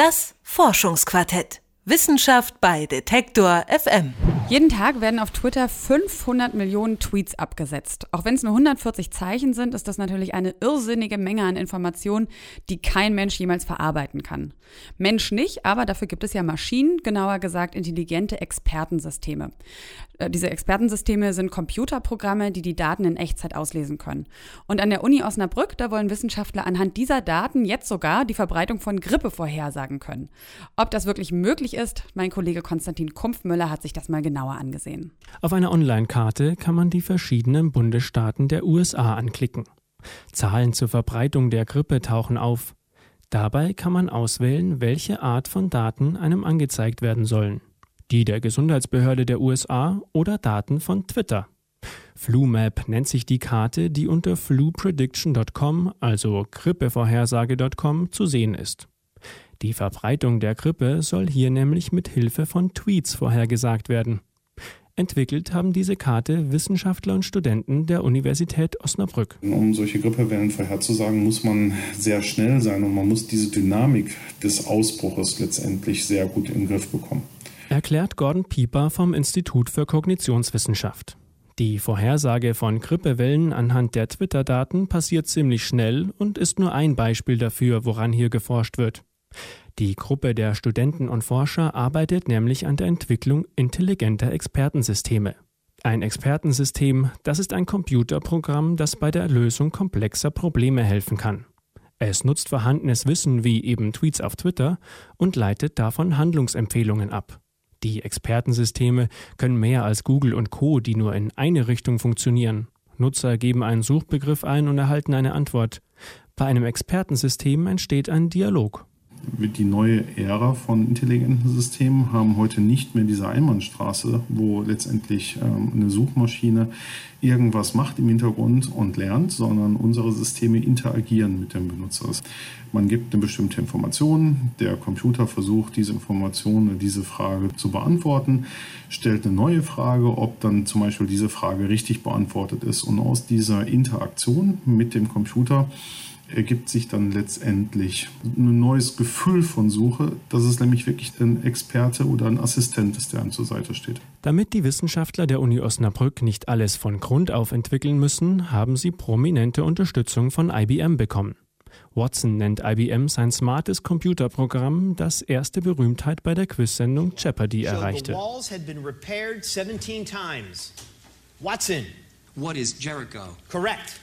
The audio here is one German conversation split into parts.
Das Forschungsquartett. Wissenschaft bei Detektor FM. Jeden Tag werden auf Twitter 500 Millionen Tweets abgesetzt. Auch wenn es nur 140 Zeichen sind, ist das natürlich eine irrsinnige Menge an Informationen, die kein Mensch jemals verarbeiten kann. Mensch nicht, aber dafür gibt es ja Maschinen, genauer gesagt intelligente Expertensysteme. Diese Expertensysteme sind Computerprogramme, die die Daten in Echtzeit auslesen können. Und an der Uni Osnabrück, da wollen Wissenschaftler anhand dieser Daten jetzt sogar die Verbreitung von Grippe vorhersagen können. Ob das wirklich möglich ist, mein Kollege Konstantin Kumpfmüller hat sich das mal genauer angesehen. Auf einer Online-Karte kann man die verschiedenen Bundesstaaten der USA anklicken. Zahlen zur Verbreitung der Grippe tauchen auf. Dabei kann man auswählen, welche Art von Daten einem angezeigt werden sollen. Die der Gesundheitsbehörde der USA oder Daten von Twitter. FluMap nennt sich die Karte, die unter fluprediction.com, also grippevorhersage.com, zu sehen ist. Die Verbreitung der Grippe soll hier nämlich mit Hilfe von Tweets vorhergesagt werden. Entwickelt haben diese Karte Wissenschaftler und Studenten der Universität Osnabrück. Um solche Grippewellen vorherzusagen, muss man sehr schnell sein und man muss diese Dynamik des Ausbruches letztendlich sehr gut in den Griff bekommen. Erklärt Gordon Pieper vom Institut für Kognitionswissenschaft. Die Vorhersage von Grippewellen anhand der Twitter-Daten passiert ziemlich schnell und ist nur ein Beispiel dafür, woran hier geforscht wird. Die Gruppe der Studenten und Forscher arbeitet nämlich an der Entwicklung intelligenter Expertensysteme. Ein Expertensystem, das ist ein Computerprogramm, das bei der Lösung komplexer Probleme helfen kann. Es nutzt vorhandenes Wissen wie eben Tweets auf Twitter und leitet davon Handlungsempfehlungen ab. Die Expertensysteme können mehr als Google und Co., die nur in eine Richtung funktionieren. Nutzer geben einen Suchbegriff ein und erhalten eine Antwort. Bei einem Expertensystem entsteht ein Dialog. Die neue Ära von intelligenten Systemen haben heute nicht mehr diese Einbahnstraße, wo letztendlich eine Suchmaschine irgendwas macht im Hintergrund und lernt, sondern unsere Systeme interagieren mit dem Benutzer. Man gibt eine bestimmte Information, der Computer versucht, diese Information oder diese Frage zu beantworten, stellt eine neue Frage, ob dann zum Beispiel diese Frage richtig beantwortet ist. Und aus dieser Interaktion mit dem Computer ergibt sich dann letztendlich ein neues Gefühl von Suche, dass es nämlich wirklich ein Experte oder ein Assistent ist, der einem zur Seite steht. Damit die Wissenschaftler der Uni Osnabrück nicht alles von Grund auf entwickeln müssen, haben sie prominente Unterstützung von IBM bekommen. Watson nennt IBM sein smartes Computerprogramm, das erste Berühmtheit bei der Quizsendung Jeopardy erreichte. Watson. What is Jericho? Correct.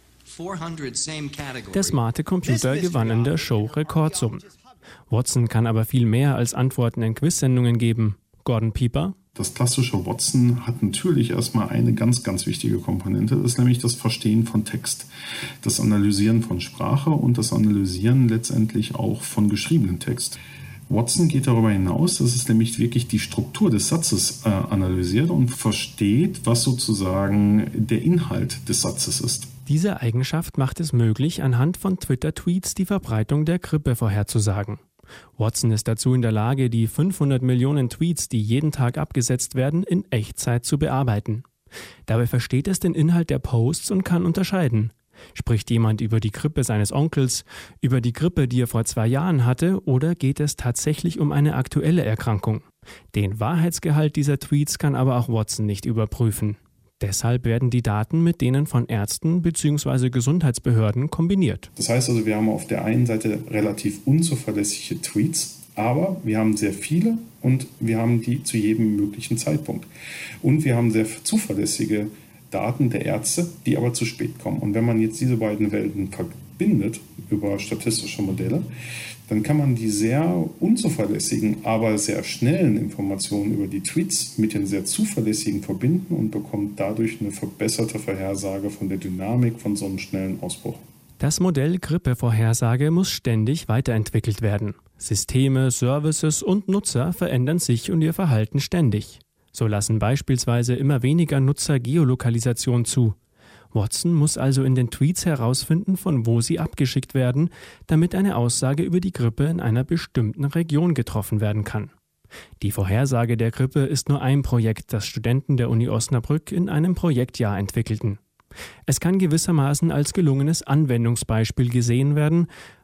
Der smarte Computer gewann in der Show Rekordsummen. Watson kann aber viel mehr als Antworten in Quizsendungen geben. Gordon Pieper: Das klassische Watson hat natürlich erstmal eine ganz, ganz wichtige Komponente, das ist nämlich das Verstehen von Text, das Analysieren von Sprache und das Analysieren letztendlich auch von geschriebenem Text. Watson geht darüber hinaus, dass es nämlich wirklich die Struktur des Satzes analysiert und versteht, was sozusagen der Inhalt des Satzes ist. Diese Eigenschaft macht es möglich, anhand von Twitter-Tweets die Verbreitung der Grippe vorherzusagen. Watson ist dazu in der Lage, die 500 Millionen Tweets, die jeden Tag abgesetzt werden, in Echtzeit zu bearbeiten. Dabei versteht es den Inhalt der Posts und kann unterscheiden. Spricht jemand über die Grippe seines Onkels, über die Grippe, die er vor 2 Jahren hatte, oder geht es tatsächlich um eine aktuelle Erkrankung? Den Wahrheitsgehalt dieser Tweets kann aber auch Watson nicht überprüfen. Deshalb werden die Daten mit denen von Ärzten bzw. Gesundheitsbehörden kombiniert. Das heißt also, wir haben auf der einen Seite relativ unzuverlässige Tweets, aber wir haben sehr viele und wir haben die zu jedem möglichen Zeitpunkt. Und wir haben sehr zuverlässige Daten der Ärzte, die aber zu spät kommen. Und wenn man jetzt diese beiden Welten verbindet über statistische Modelle, dann kann man die sehr unzuverlässigen, aber sehr schnellen Informationen über die Tweets mit den sehr zuverlässigen verbinden und bekommt dadurch eine verbesserte Vorhersage von der Dynamik von so einem schnellen Ausbruch. Das Modell Grippevorhersage muss ständig weiterentwickelt werden. Systeme, Services und Nutzer verändern sich und ihr Verhalten ständig. So lassen beispielsweise immer weniger Nutzer Geolokalisation zu. Watson muss also in den Tweets herausfinden, von wo sie abgeschickt werden, damit eine Aussage über die Grippe in einer bestimmten Region getroffen werden kann. Die Vorhersage der Grippe ist nur ein Projekt, das Studenten der Uni Osnabrück in einem Projektjahr entwickelten. Es kann gewissermaßen als gelungenes Anwendungsbeispiel gesehen werden,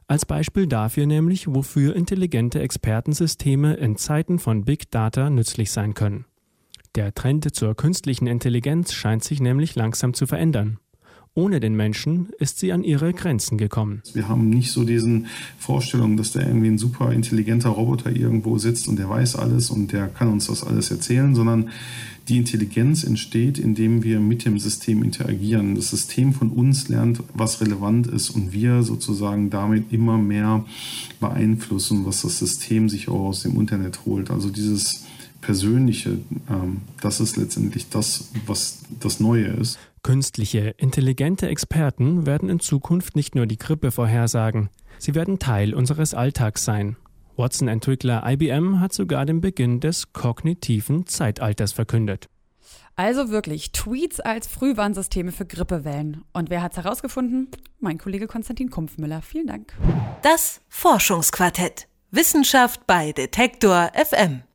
Als Beispiel dafür nämlich, wofür intelligente Expertensysteme in Zeiten von Big Data nützlich sein können. Der Trend zur künstlichen Intelligenz scheint sich nämlich langsam zu verändern. Ohne den Menschen ist sie an ihre Grenzen gekommen. Wir haben nicht so diesen Vorstellungen, dass da irgendwie ein super intelligenter Roboter irgendwo sitzt und der weiß alles und der kann uns das alles erzählen, sondern die Intelligenz entsteht, indem wir mit dem System interagieren. Das System von uns lernt, was relevant ist und wir sozusagen damit immer mehr beeinflussen, was das System sich auch aus dem Internet holt. Also dieses Persönliche, das ist letztendlich das, was das Neue ist. Künstliche, intelligente Experten werden in Zukunft nicht nur die Grippe vorhersagen, sie werden Teil unseres Alltags sein. Watson-Entwickler IBM hat sogar den Beginn des kognitiven Zeitalters verkündet. Also wirklich, Tweets als Frühwarnsysteme für Grippewellen. Und wer hat's herausgefunden? Mein Kollege Konstantin Kumpfmüller. Vielen Dank. Das Forschungsquartett. Wissenschaft bei Detektor FM.